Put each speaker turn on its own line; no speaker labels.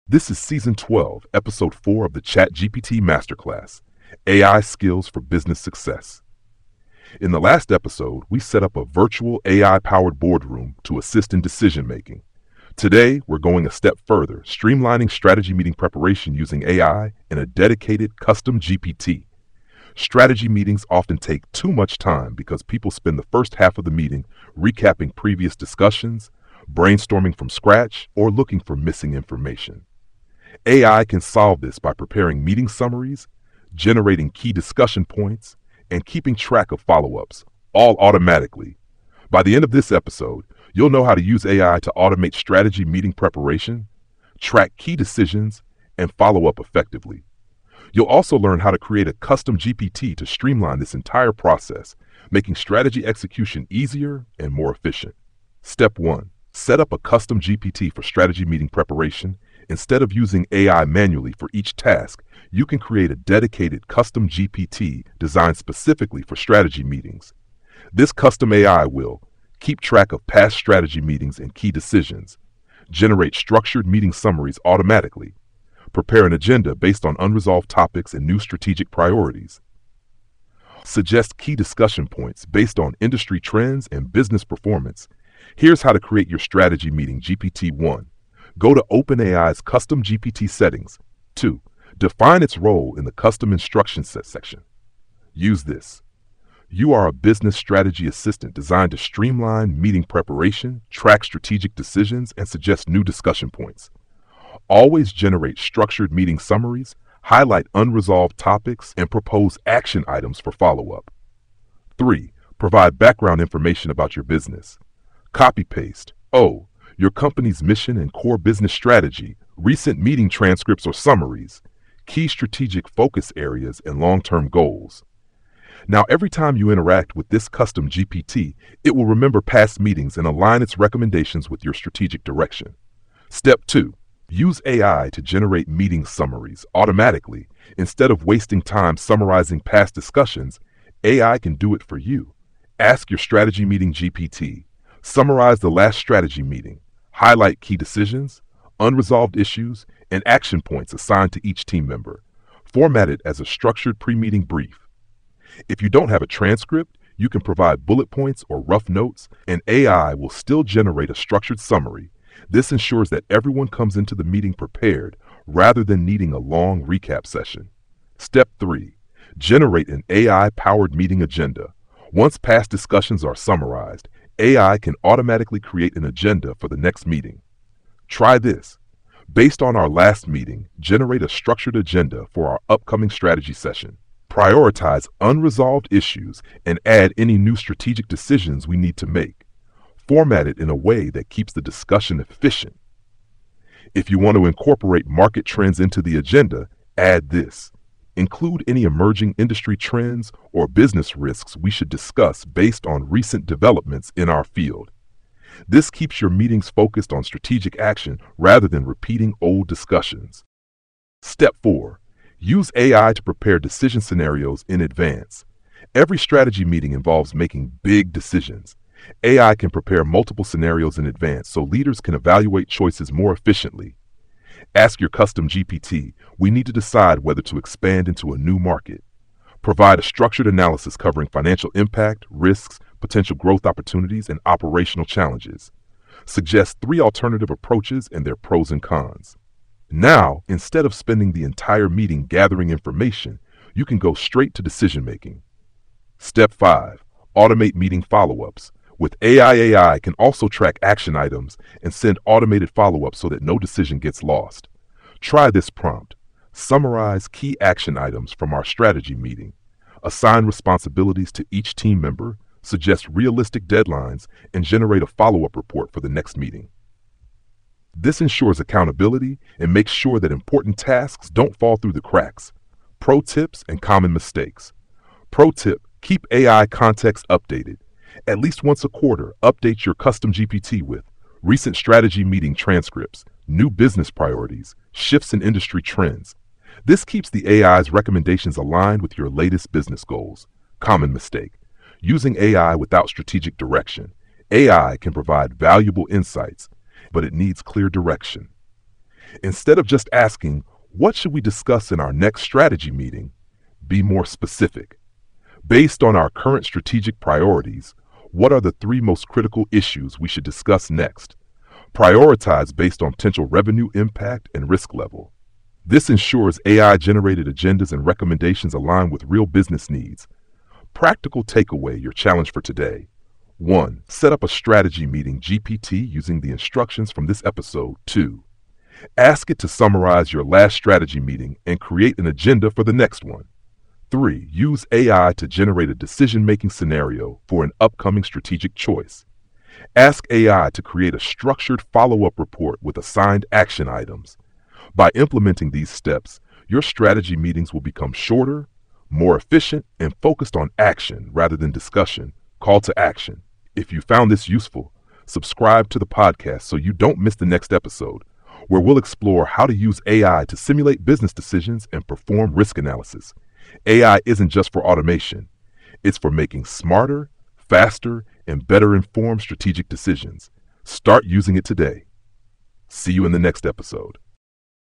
This is Season 12, Episode 4 of the ChatGPT Masterclass, AI Skills for Business Success. In the last episode, we set up a virtual AI-powered boardroom to assist in decision-making. Today, we're going a step further, streamlining strategy meeting preparation using AI and a dedicated custom GPT. Strategy meetings often take too much time because people spend the first half of the meeting recapping previous discussions, brainstorming from scratch, or looking for missing information. AI can solve this by preparing meeting summaries, generating key discussion points, and keeping track of follow-ups, all automatically. By the end of this episode, you'll know how to use AI to automate strategy meeting preparation, track key decisions, and follow up effectively. You'll also learn how to create a custom GPT to streamline this entire process, making strategy execution easier and more efficient. Step 1. Set up a custom GPT for strategy meeting preparation. Instead of using AI manually for each task, you can create a dedicated custom GPT designed specifically for strategy meetings. This custom AI will keep track of past strategy meetings and key decisions, generate structured meeting summaries automatically, prepare an agenda based on unresolved topics and new strategic priorities, suggest key discussion points based on industry trends and business performance. Here's how to create your strategy meeting GPT-1. Go to OpenAI's custom GPT settings. 2. Define its role in the custom instructions section. Use this. You are a business strategy assistant designed to streamline meeting preparation, track strategic decisions, and suggest new discussion points. Always generate structured meeting summaries, highlight unresolved topics, and propose action items for follow-up. 3. Provide background information about your business. Copy-paste. Your company's mission and core business strategy, recent meeting transcripts or summaries, key strategic focus areas, and long-term goals. Now, every time you interact with this custom GPT, it will remember past meetings and align its recommendations with your strategic direction. Step 2. Use AI to generate meeting summaries automatically. Instead of wasting time summarizing past discussions, AI can do it for you. Ask your strategy meeting GPT. Summarize the last strategy meeting. Highlight key decisions, unresolved issues, and action points assigned to each team member. Format it as a structured pre-meeting brief. If you don't have a transcript, you can provide bullet points or rough notes, and AI will still generate a structured summary. This ensures that everyone comes into the meeting prepared rather than needing a long recap session. Step 3. Generate an AI-powered meeting agenda. Once past discussions are summarized, AI can automatically create an agenda for the next meeting. Try this. Based on our last meeting, generate a structured agenda for our upcoming strategy session. Prioritize unresolved issues and add any new strategic decisions we need to make. Format it in a way that keeps the discussion efficient. If you want to incorporate market trends into the agenda, add this. Include any emerging industry trends or business risks we should discuss based on recent developments in our field. This keeps your meetings focused on strategic action rather than repeating old discussions. Step 4. Use AI to prepare decision scenarios in advance. Every strategy meeting involves making big decisions. AI can prepare multiple scenarios in advance so leaders can evaluate choices more efficiently. Ask your custom GPT, we need to decide whether to expand into a new market. Provide a structured analysis covering financial impact, risks, potential growth opportunities, and operational challenges. Suggest 3 alternative approaches and their pros and cons. Now, instead of spending the entire meeting gathering information, you can go straight to decision-making. Step 5. Automate meeting follow-ups. With AI can also track action items and send automated follow-ups so that no decision gets lost. Try this prompt. Summarize key action items from our strategy meeting. Assign responsibilities to each team member, suggest realistic deadlines, and generate a follow-up report for the next meeting. This ensures accountability and makes sure that important tasks don't fall through the cracks. Pro tips and common mistakes. Pro tip, keep AI context updated. At least once a quarter, update your custom GPT with recent strategy meeting transcripts, new business priorities, shifts in industry trends. This keeps the AI's recommendations aligned with your latest business goals. Common mistake. Using AI without strategic direction. AI can provide valuable insights, but it needs clear direction. Instead of just asking, what should we discuss in our next strategy meeting? Be more specific. Based on our current strategic priorities, what are the 3 most critical issues we should discuss next? Prioritize based on potential revenue impact and risk level. This ensures AI-generated agendas and recommendations align with real business needs. Practical takeaway, your challenge for today. 1. Set up a strategy meeting GPT using the instructions from this episode. 2. Ask it to summarize your last strategy meeting and create an agenda for the next one. 3. Use AI to generate a decision-making scenario for an upcoming strategic choice. Ask AI to create a structured follow-up report with assigned action items. By implementing these steps, your strategy meetings will become shorter, more efficient, and focused on action rather than discussion. Call to action. If you found this useful, subscribe to the podcast so you don't miss the next episode, where we'll explore how to use AI to simulate business decisions and perform risk analysis. AI isn't just for automation. It's for making smarter, faster, and better informed strategic decisions. Start using it today. See you in the next episode.